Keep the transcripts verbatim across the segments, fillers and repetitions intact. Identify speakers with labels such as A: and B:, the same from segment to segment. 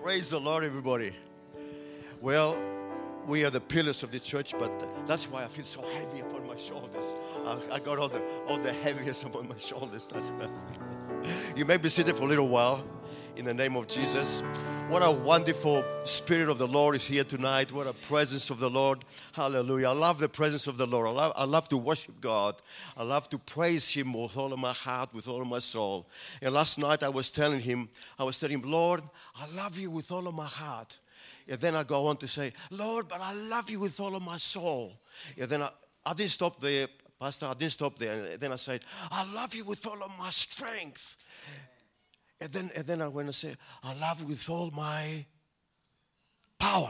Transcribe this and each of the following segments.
A: Praise the Lord, everybody. Well, we are the pillars of the church, but that's why I feel so heavy upon my shoulders. I, I got all the all the heaviness upon my shoulders. That's why. You may be seated for a little while. In the name of Jesus. What a wonderful Spirit of the Lord is here tonight. What a presence of the Lord. Hallelujah. I love the presence of the Lord. I love, I love to worship God. I love to praise Him with all of my heart, with all of my soul. And last night I was telling Him, I was telling Him, Lord, I love You with all of my heart. And then I go on to say, Lord, but I love You with all of my soul. And then I, I didn't stop there, Pastor. I didn't stop there. And then I said, I love You with all of my strength. And then, and then I went and said, I love You with all my power.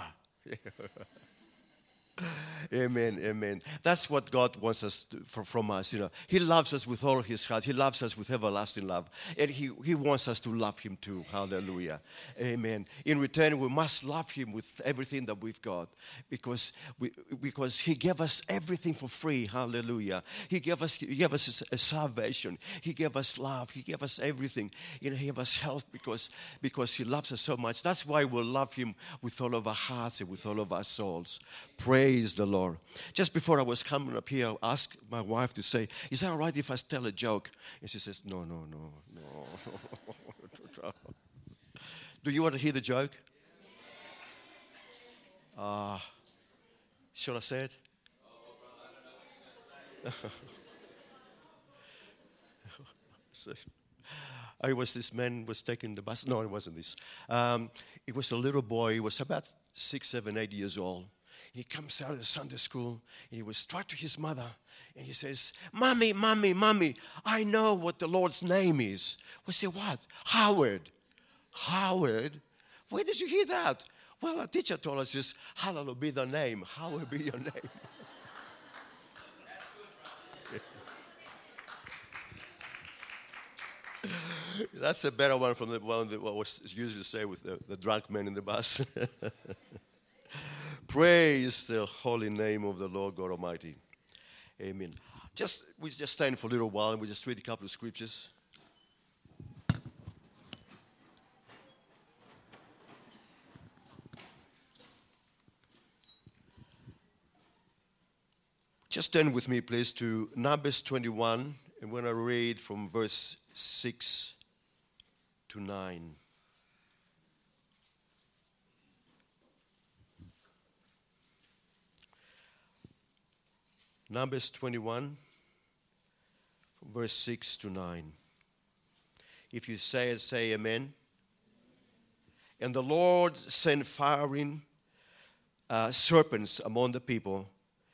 A: Amen, amen. That's what God wants us to, for, from us. You know, He loves us with all His heart. He loves us with everlasting love, and He He wants us to love Him too. Hallelujah, amen. In return, we must love Him with everything that we've got, because we because He gave us everything for free. Hallelujah. He gave us He gave us a salvation. He gave us love. He gave us everything. You know, He gave us health because because He loves us so much. That's why we'll love Him with all of our hearts and with all of our souls. Praise the Lord. Just before I was coming up here, I asked my wife to say, is that all right if I tell a joke? And she says, no, no, no, no. Do you want to hear the joke? Uh, shall I say it? I was this man was taking the bus. No, it wasn't this. Um, it was a little boy. He was about six, seven, eight years old. He comes out of the Sunday school, and he was straight to his mother, and he says, Mommy, Mommy, Mommy, I know what the Lord's name is. We say, what? Howard. Howard? Where did you hear that? Well, our teacher told us just, hallowed be the name. Hallowed be your name. That's a better one from the one that was usually say with the, the drunk man in the bus. Praise the holy name of the Lord God Almighty. Amen. Just we just stand for a little while and we just read a couple of scriptures. Just turn with me, please, to Numbers twenty-one, and when I read from verse six to nine. Numbers twenty-one, verse six to nine. If you say it, say amen. And the Lord sent fiery uh, serpents among the people,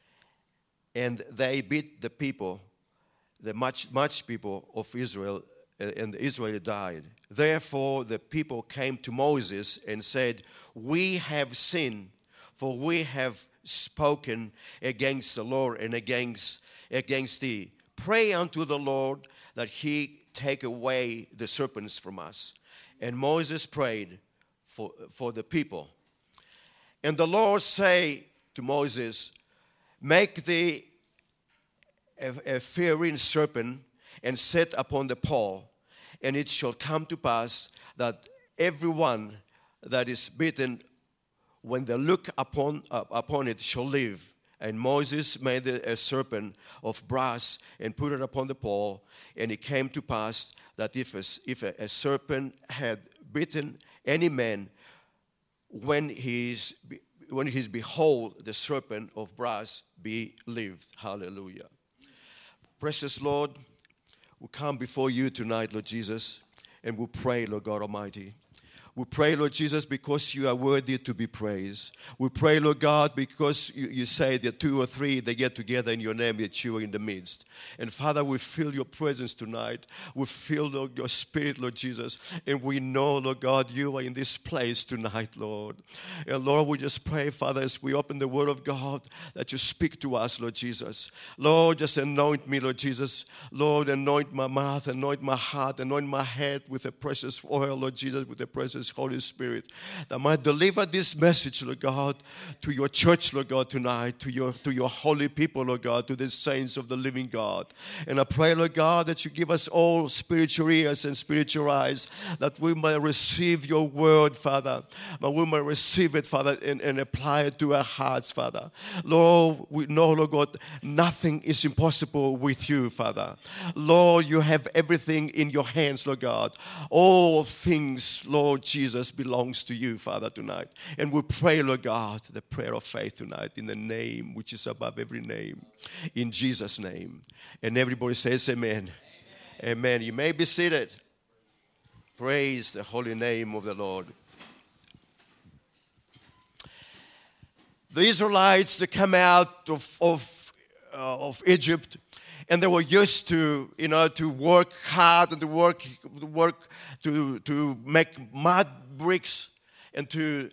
A: and they beat the people, the much, much people of Israel, and Israel died. Therefore the people came to Moses and said, we have sinned, for we have spoken against the Lord and against against thee. Pray unto the Lord that He take away the serpents from us. And Moses prayed for, for the people. And the Lord say to Moses, make thee a, a fiery serpent and set upon the pole, and it shall come to pass that everyone that is bitten, when they look upon uh, upon it, shall live. And Moses made a serpent of brass and put it upon the pole. And it came to pass that if a, if a, a serpent had bitten any man, when he's when he's behold the serpent of brass, be lived. Hallelujah. Precious Lord, we come before You tonight, Lord Jesus, and we pray, Lord God Almighty. We pray, Lord Jesus, because You are worthy to be praised. We pray, Lord God, because You, you say that two or three, they get together in Your name, that You are in the midst. And Father, we feel Your presence tonight. We feel, Lord, Your Spirit, Lord Jesus. And we know, Lord God, You are in this place tonight, Lord. And Lord, we just pray, Father, as we open the Word of God, that You speak to us, Lord Jesus. Lord, just anoint me, Lord Jesus. Lord, anoint my mouth, anoint my heart, anoint my head with the precious oil, Lord Jesus, with the precious Jesus, Holy Spirit, that might deliver this message, Lord God, to your church, Lord God, tonight, to your to your holy people, Lord God, to the saints of the living God. And I pray, Lord God, that you give us all spiritual ears and spiritual eyes, that we might receive your word, Father, that we might receive it, Father, and, and apply it to our hearts, Father. Lord, we know, Lord God, nothing is impossible with you, Father. Lord, you have everything in your hands, Lord God. All things, Lord Jesus, belongs to you, Father, tonight. And we pray, Lord God, the prayer of faith tonight in the name which is above every name, in Jesus' name. And everybody says amen. Amen. Amen. You may be seated. Praise the holy name of the Lord. The Israelites, they come out of, of, uh, of Egypt, and they were used to, you know, to work hard and to work, to work, to to make mud bricks and to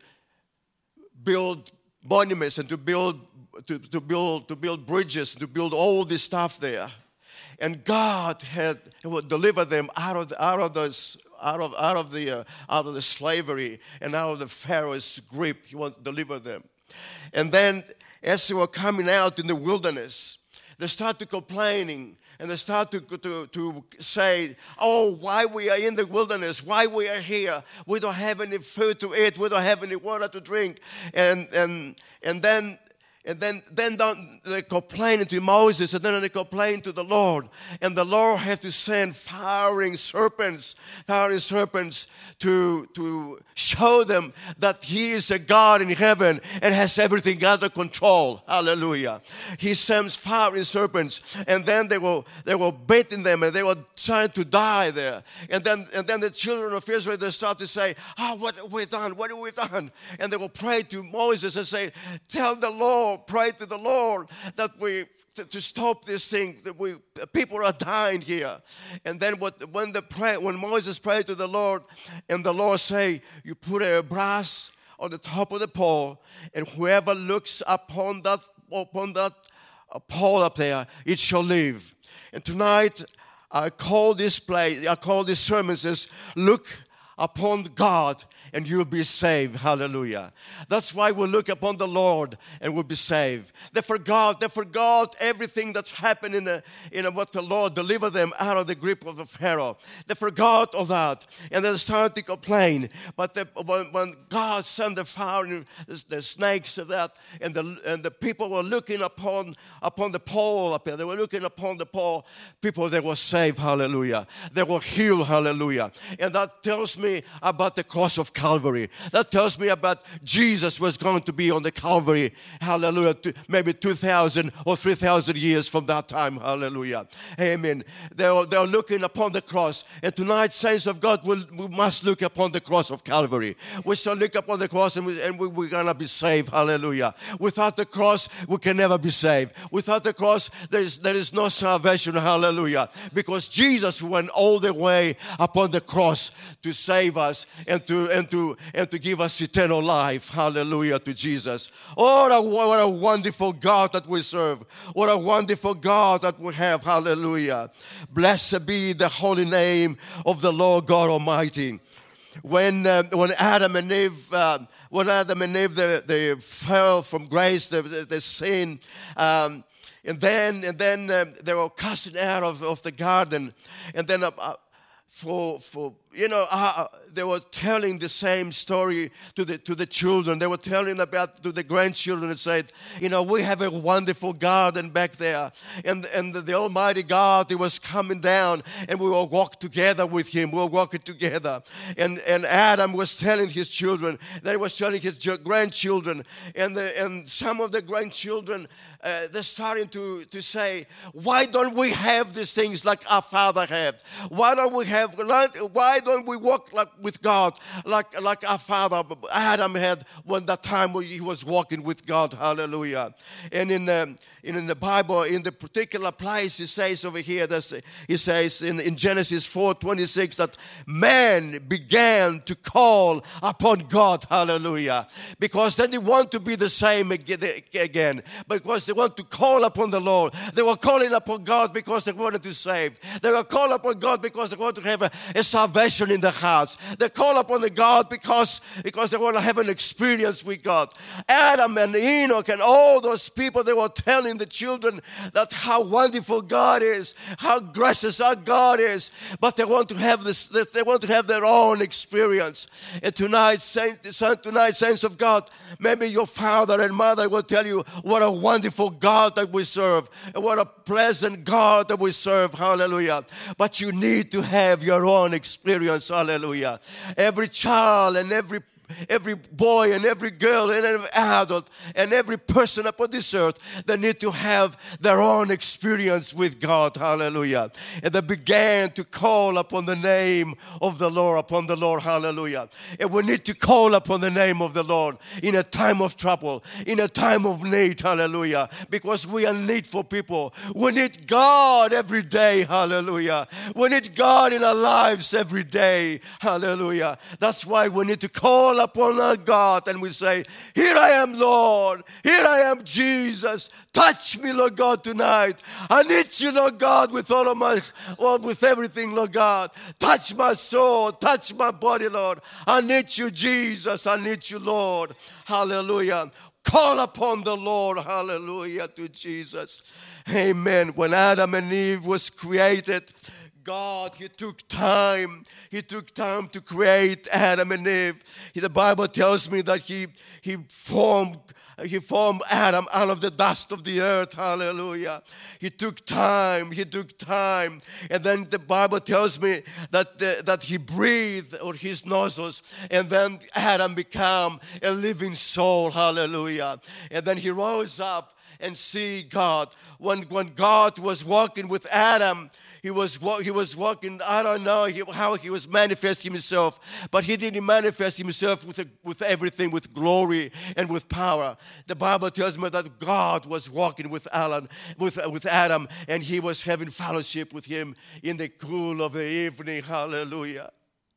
A: build monuments and to build, to, to build, to build bridges, to build all this stuff there. And God had delivered them out of the, out of those. Out of out of the uh, out of the slavery and out of the Pharaoh's grip. He wanted to deliver them. And then as they were coming out in the wilderness, they started complaining and they started to, to, to say, oh, why we are in the wilderness, why we are here. We don't have any food to eat, we don't have any water to drink. And and and then And then, then they complain to Moses, and then they complain to the Lord. And the Lord had to send fiery serpents, fiery serpents to, to show them that He is a God in heaven and has everything under control. Hallelujah. He sends fiery serpents, and then they were they were beating them, and they were trying to die there. And then and then the children of Israel, they start to say, oh, what have we done? What have we done? And they will pray to Moses and say, tell the Lord, pray to the Lord that we to, to stop this thing, that we people are dying here. And then what when the pray when Moses prayed to the Lord, and the Lord say, you put a brass on the top of the pole, and whoever looks upon that upon that pole up there, it shall live. And tonight I call this place, I call this sermon says, look upon God and you'll be saved. Hallelujah. That's why we look upon the Lord and we'll be saved. They forgot, they forgot everything that's happened in, the, in the, what the Lord delivered them out of the grip of the Pharaoh. They forgot all that. And they started to complain. But the, when, when God sent the fire and the, the snakes of that, and the, and the people were looking upon, upon the pole up there, they were looking upon the pole, people, they were saved. Hallelujah. They were healed. Hallelujah. And that tells me about the cross of Calvary. That tells me about Jesus was going to be on the Calvary. Hallelujah. Maybe two thousand or three thousand years from that time. Hallelujah. Amen. They are, they are looking upon the cross. And tonight, saints of God, we'll, we must look upon the cross of Calvary. We shall look upon the cross and, we, and we, we're going to be saved. Hallelujah. Without the cross, we can never be saved. Without the cross, there is, there is no salvation. Hallelujah. Because Jesus went all the way upon the cross to save us and to and to and to give us eternal life. Hallelujah to Jesus. Oh, what a, what a wonderful God that we serve. What a wonderful God that we have. Hallelujah. Blessed be the holy name of the Lord God Almighty. When uh, when Adam and Eve uh, when Adam and Eve they, they fell from grace, they, they sinned. Um, and then and then um, they were cast out of, of the garden. And then uh, uh, For, for you know, uh, they were telling the same story to the to the children. They were telling about to the grandchildren and said, you know, we have a wonderful garden back there, and and the, the Almighty God, He was coming down, and we will walk together with Him. We'll walk it together. And and Adam was telling his children. They was telling his grandchildren, and the, and some of the grandchildren. Uh, they're starting to, to say, why don't we have these things like our father had? Why don't we have, why don't we walk like with God like, like our father Adam had when that time when he was walking with God? Hallelujah. And in um, in, in the Bible, in the particular place, he says over here, that's, he says in, in Genesis four twenty-six that man began to call upon God. Hallelujah. Because then they want to be the same again. Because they want to call upon the Lord. They were calling upon God because they wanted to save. They were calling upon God because they want to have a, a salvation in their hearts. They call upon the God because, because they want to have an experience with God. Adam and Enoch and all those people, they were telling the children that how wonderful God is, how gracious our God is. But they want to have this, they want to have their own experience. And tonight, saints, tonight, saints of God, maybe your father and mother will tell you what a wonderful God that we serve, and what a pleasant God that we serve. Hallelujah. But you need to have your own experience. Hallelujah. Every child and every Every boy and every girl and every adult and every person upon this earth, they need to have their own experience with God. Hallelujah. And they began to call upon the name of the Lord, upon the Lord. Hallelujah. And we need to call upon the name of the Lord in a time of trouble, in a time of need. Hallelujah. Because we are needful people. We need God every day. Hallelujah. We need God in our lives every day. Hallelujah. That's why we need to call upon our God and we say, here I am, Lord. Here I am, Jesus. Touch me, Lord God, tonight. I need you, Lord God, with all of my, well, with everything, Lord God. Touch my soul. Touch my body, Lord. I need you, Jesus. I need you, Lord. Hallelujah. Call upon the Lord. Hallelujah to Jesus. Amen. When Adam and Eve was created, God, He took time. He took time to create Adam and Eve. The Bible tells me that He He formed He formed Adam out of the dust of the earth. Hallelujah. He took time. He took time. And then the Bible tells me that the, that He breathed on His nostrils, and then Adam became a living soul. Hallelujah. And then he rose up and see God. When when God was walking with Adam, He was he was walking. I don't know how He was manifesting Himself, but He didn't manifest Himself with a, with everything, with glory and with power. The Bible tells me that God was walking with Alan, with with Adam, and He was having fellowship with him in the cool of the evening. Hallelujah.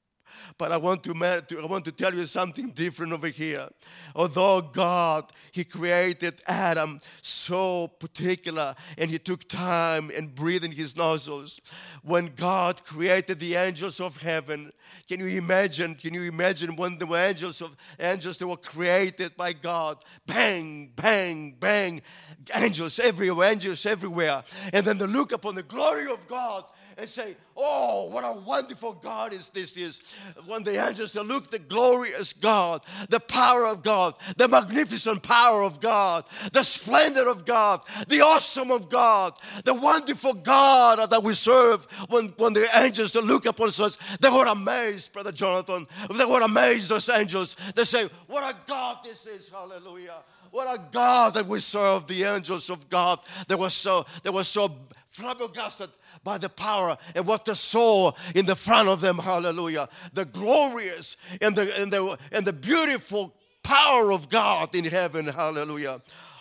A: But I want to, I want to tell you something different over here. Although God, He created Adam so particular, and He took time and breathed in His nostrils. When God created the angels of heaven, can you imagine? Can you imagine when the angels of angels that were created by God? Bang, bang, bang, angels everywhere, angels everywhere, and then they look upon the glory of God and say, oh, what a wonderful God is this is. When the angels, they look the glorious God, the power of God, the magnificent power of God, the splendor of God, the awesome of God, the wonderful God that we serve. When, when the angels, they look upon us, they were amazed, Brother Jonathan. They were amazed, those angels. They say, what a God this is. Hallelujah. What a God that we serve, the angels of God. They were so, they were so flabbergasted by the power and what they saw in the front of them. Hallelujah. The glorious and the, and the, and the beautiful power of God in heaven. Hallelujah.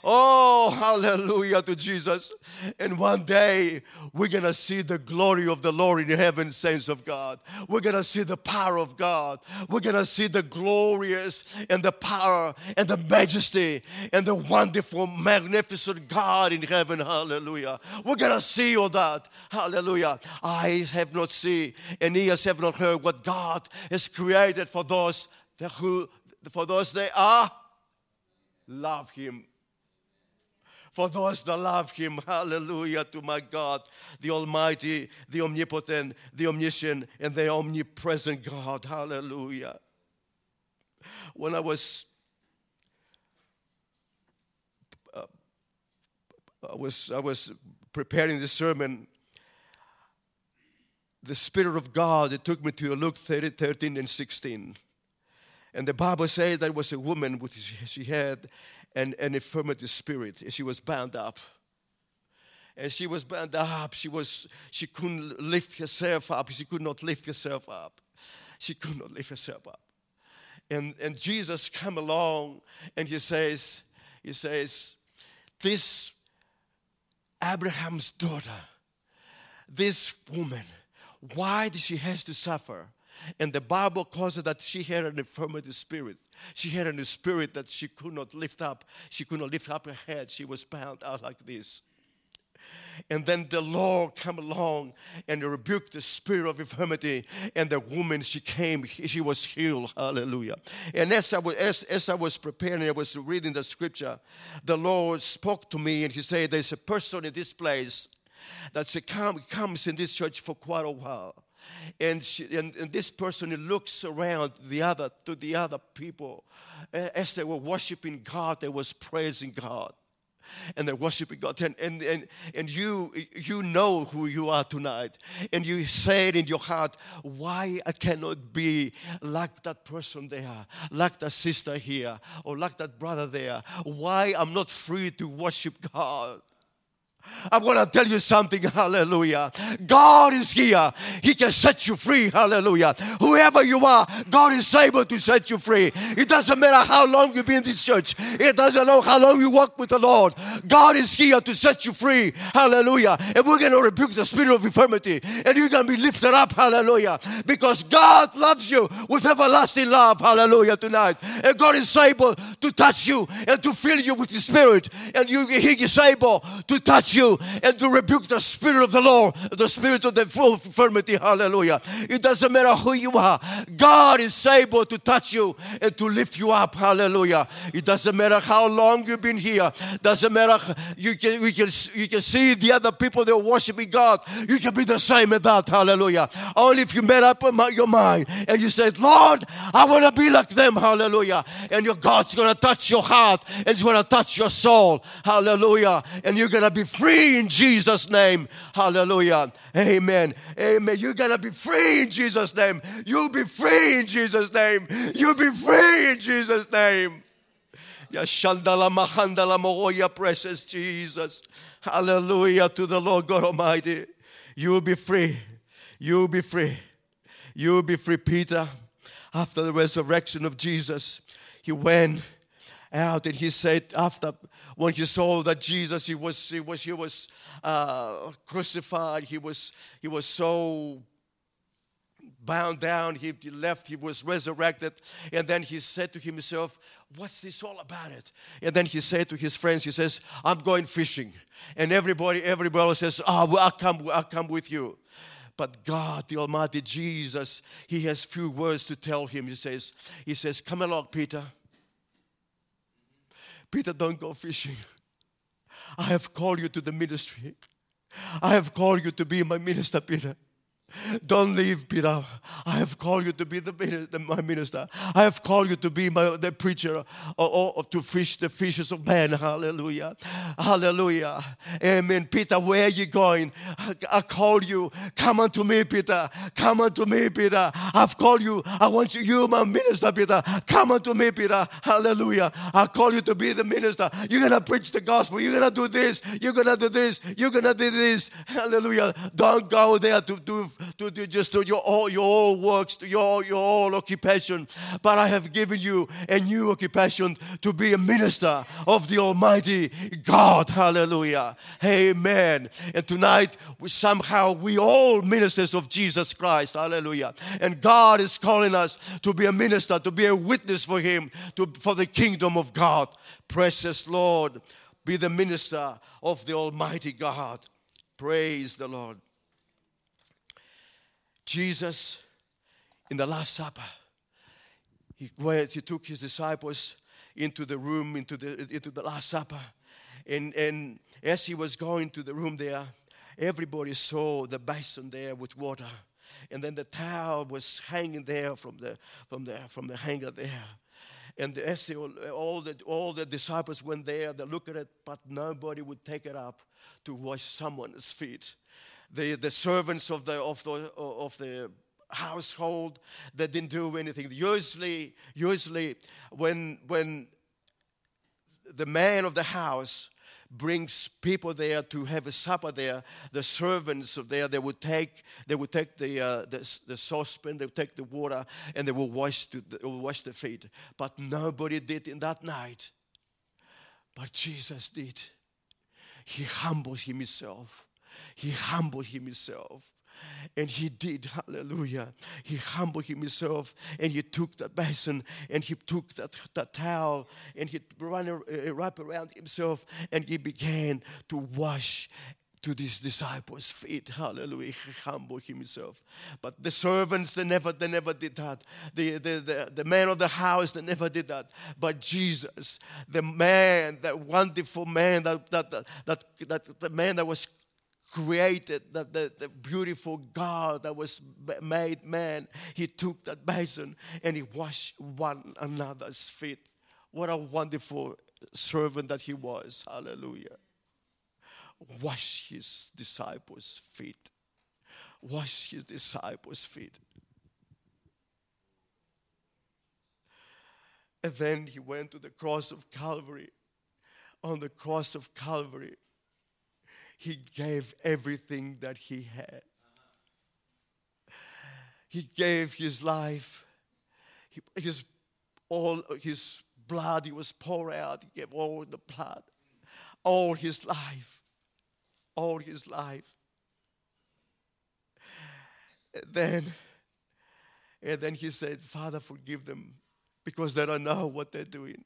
A: Oh, hallelujah to Jesus. And one day, we're going to see the glory of the Lord in heaven, saints of God. We're going to see the power of God. We're going to see the glorious and the power and the majesty and the wonderful, magnificent God in heaven. Hallelujah. We're going to see all that. Hallelujah. Eyes have not seen and ears have not heard what God has created for those that who, for those they are, love Him. For those that love Him, hallelujah to my God, the Almighty, the Omnipotent, the Omniscient, and the Omnipresent God, hallelujah. When I was, uh, I was, I was preparing the sermon, the Spirit of God, it took me to Luke thirteen and sixteen. And the Bible says there was a woman with she had an, an infirmity spirit. And she was bound up. And she was bound up. She was she couldn't lift herself up. She could not lift herself up. She could not lift herself up. And and Jesus came along and he says, he says, this Abraham's daughter, this woman, why did she have to suffer? And the Bible calls it that she had an infirmity spirit. She had a spirit that she could not lift up. She could not lift up her head. She was bound out like this. And then the Lord come along and rebuked the spirit of infirmity. And the woman, she came, she was healed. Hallelujah. And as I was, as, as I was preparing, I was reading the scripture, the Lord spoke to me and he said, there's a person in this place that come, comes in this church for quite a while. And, she, and, and this person looks around the other to the other people. As they were worshiping God, they was praising God. And they're worshiping God. And, and, and, and you, you know who you are tonight. And you say it in your heart, why I cannot be like that person there, like that sister here, or like that brother there. Why I'm not free to worship God. I'm going to tell you something, hallelujah. God is here. He can set you free, hallelujah. Whoever you are, God is able to set you free. It doesn't matter how long you've been in this church. It doesn't matter how long you walk with the Lord. God is here to set you free, hallelujah. And we're going to rebuke the spirit of infirmity. And you're going to be lifted up, hallelujah. Because God loves you with everlasting love, hallelujah, tonight. And God is able to touch you and to fill you with His Spirit. And you, He is able to touch you and to rebuke the spirit of the Lord, the spirit of the full infirmity, hallelujah. It doesn't matter who you are. God is able to touch you and to lift you up, hallelujah. It doesn't matter how long you've been here. Doesn't matter, you can, you can, you can see the other people that are worshiping God. You can be the same as that, hallelujah. Only if you made up your mind and you said, Lord, I want to be like them, hallelujah. And your God's going to touch your heart and He's going to touch your soul, hallelujah. And you're going to be free in Jesus' name. Hallelujah. Amen. Amen. You're going to be free in Jesus' name. You'll be free in Jesus' name. You'll be free in Jesus' name. Yashandala Mahandala Moya, precious Jesus. Hallelujah to the Lord God Almighty. You'll be free. You'll be free. You'll be free. Peter, after the resurrection of Jesus, he went out and he said, after when he saw that Jesus, he was he was he was uh, crucified, he was he was so bound down, he, he left, he was resurrected, and then he said to himself, what's this all about it? And then he said to his friends, he says, I'm going fishing. And everybody, everybody says, oh, well, I'll come, I'll come with you. But God, the Almighty Jesus, He has few words to tell him. He says, He says, come along, Peter. Peter, don't go fishing. I have called you to the ministry. I have called you to be my minister, Peter. Don't leave, Peter. I have called you to be the, the, my minister. I have called you to be my, the preacher or, or, or to fish the fishes of men. Hallelujah. Hallelujah. Amen. Peter, where are you going? I, I called you. Come unto me, Peter. Come unto me, Peter. I've called you. I want you, you my minister, Peter. Come unto me, Peter. Hallelujah. I call you to be the minister. You're going to preach the gospel. You're going to do this. You're going to do this. You're going to do this. Hallelujah. Don't go there to do to do just to your all your all works, to your your all occupation. But I have given you a new occupation to be a minister of the Almighty God. Hallelujah. Amen. And tonight we somehow we all ministers of Jesus Christ. Hallelujah. And God is calling us to be a minister, to be a witness for Him, to for the kingdom of God. Precious Lord, be the minister of the Almighty God. Praise the Lord. Jesus, in the Last Supper, he went, he took his disciples into the room, into the into the Last Supper. And, and as he was going to the room there, everybody saw the basin there with water. And then the towel was hanging there from the from the from the hanger there. And as they, all the all the disciples went there, they looked at it, but nobody would take it up to wash someone's feet. The, the servants of the of the of the household, they didn't do anything. Usually, usually when when the man of the house brings people there to have a supper there, the servants of there they would take they would take the uh, the, the saucepan, they would take the water, and they will wash the, they will wash the feet. But nobody did in that night. But Jesus did. He humbled himself. He humbled himself. And he did, hallelujah. He humbled himself and he took that basin and he took that, that towel and he ran, uh, wrapped around himself and he began to wash to these disciples' feet. Hallelujah. He humbled himself. But the servants, they never, they never did that. The, the, the, the man of the house, they never did that. But Jesus, the man, that wonderful man, that, that, that, that, that the man that was created, the, the, the beautiful God that was made man, he took that basin and he washed one another's feet. What a wonderful servant that he was. Hallelujah. Wash his disciples' feet. Wash his disciples' feet. And then he went to the cross of Calvary. On the cross of Calvary, he gave everything that he had. He gave his life. He, his, all his blood, he was poured out. He gave all the blood. All his life. All his life. And then, and then he said, Father, forgive them because they don't know what they're doing.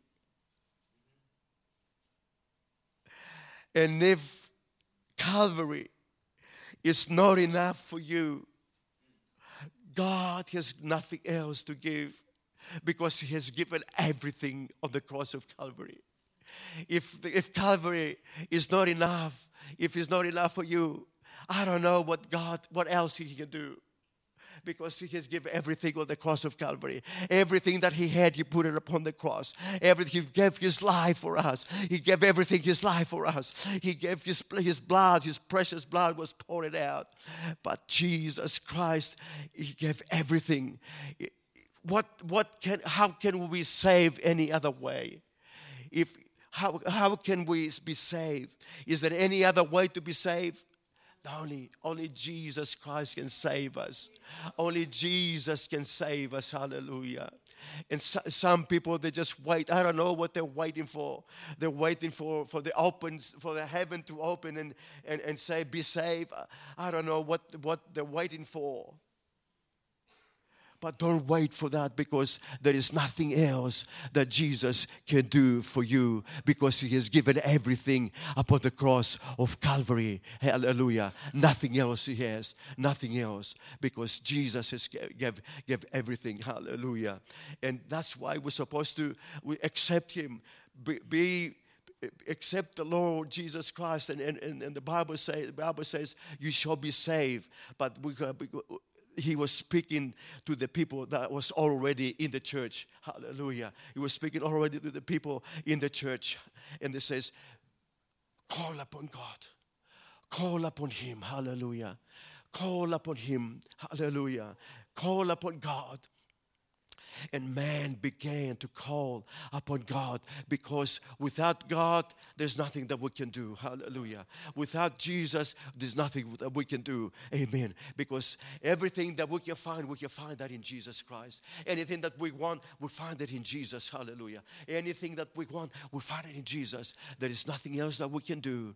A: And if Calvary is not enough for you, God has nothing else to give because he has given everything on the cross of Calvary. If, if Calvary is not enough, if it's not enough for you, I don't know what God, what else he can do. Because he has given everything on the cross of Calvary. Everything that he had, he put it upon the cross. Everything, he gave his life for us. He gave everything his life for us. He gave his, his blood, his precious blood was poured out. But Jesus Christ, he gave everything. What, what can, how can we save any other way? If How, how can we be saved? Is there any other way to be saved? Only, only Jesus Christ can save us. Only Jesus can save us. Hallelujah. And so, some people, they just wait. I don't know what they're waiting for. They're waiting for, for the open, for the heaven to open and, and, and say, be saved. I don't know what, what they're waiting for. But don't wait for that because there is nothing else that Jesus can do for you because he has given everything upon the cross of Calvary. Hallelujah. Nothing else he has. Nothing else because Jesus has gave, gave everything. Hallelujah. And that's why we're supposed to we accept him. Be, be accept the Lord Jesus Christ. And, and, and the Bible say, the Bible says you shall be saved. But we got he was speaking to the people that was already in the church. Hallelujah. He was speaking already to the people in the church. And he says, call upon God. Call upon him. Hallelujah. Call upon him. Hallelujah. Call upon God. And man began to call upon God because without God, there's nothing that we can do. Hallelujah. Without Jesus, there's nothing that we can do. Amen. Because everything that we can find, we can find that in Jesus Christ. Anything that we want, we find it in Jesus. Hallelujah. Anything that we want, we find it in Jesus. There is nothing else that we can do.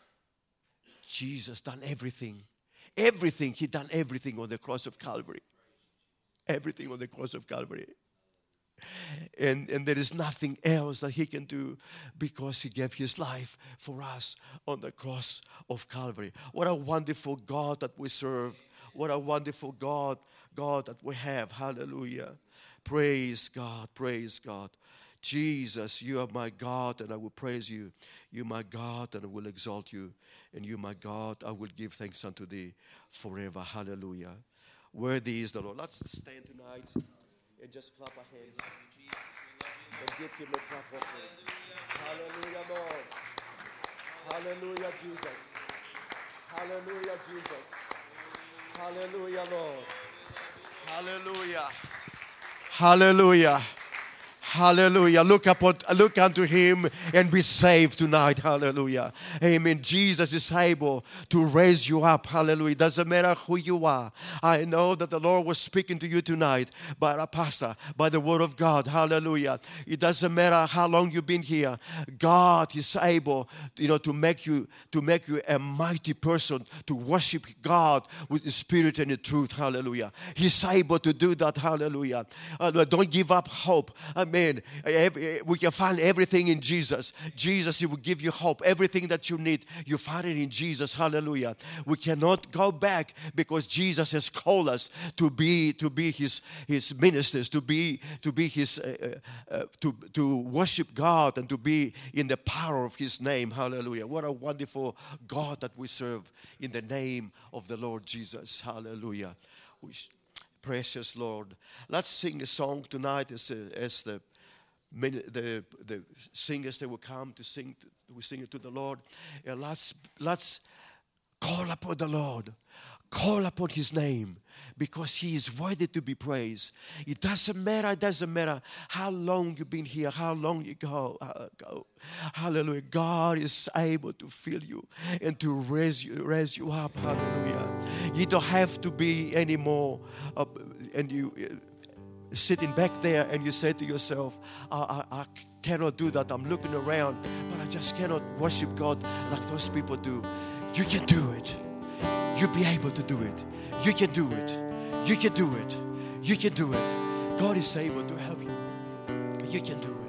A: Jesus done everything. Everything. He done everything on the cross of Calvary. Everything on the cross of Calvary. And, and there is nothing else that he can do because he gave his life for us on the cross of Calvary. What a wonderful God that we serve. What a wonderful God, God that we have. Hallelujah. Praise God. Praise God. Jesus, you are my God and I will praise you. You are my God and I will exalt you. And you, my God, I will give thanks unto thee forever. Hallelujah. Worthy is the Lord. Let's stand tonight and just clap our hands and give him a clap offering. Hallelujah, Lord. Hallelujah, Jesus. Hallelujah, Jesus. Hallelujah, Lord. Hallelujah. Hallelujah. Hallelujah. Look upon, look unto him and be saved tonight. Hallelujah. Amen. Jesus is able to raise you up. Hallelujah. Doesn't matter who you are. I know that the Lord was speaking to you tonight by a pastor, by the word of God. Hallelujah. It doesn't matter how long you've been here. God is able, you know, to make you to make you a mighty person to worship God with the spirit and the truth. Hallelujah. He's able to do that. Hallelujah. Uh, don't give up hope. Amen. Amen. We can find everything in Jesus. Jesus, He will give you hope. Everything that you need, you find it in Jesus. Hallelujah. We cannot go back because Jesus has called us to be to be His His ministers, to be to be His uh, uh, to to worship God and to be in the power of His name. Hallelujah. What a wonderful God that we serve in the name of the Lord Jesus. Hallelujah. We, precious Lord. Let's sing a song tonight as, uh, as the, the the singers that will come to sing to, we sing it to the Lord. And let's let's call upon the Lord. Call upon His name because He is worthy to be praised. It doesn't matter, it doesn't matter how long you've been here, how long you go. Uh, go. Hallelujah. God is able to fill you and to raise you, raise you up. Hallelujah. You don't have to be anymore. Uh, and you uh, sitting back there and you say to yourself, I, I, I cannot do that. I'm looking around, but I just cannot worship God like those people do. You can do it. You'll be able to do it. You can do it. You can do it. You can do it. God is able to help you. You can do it.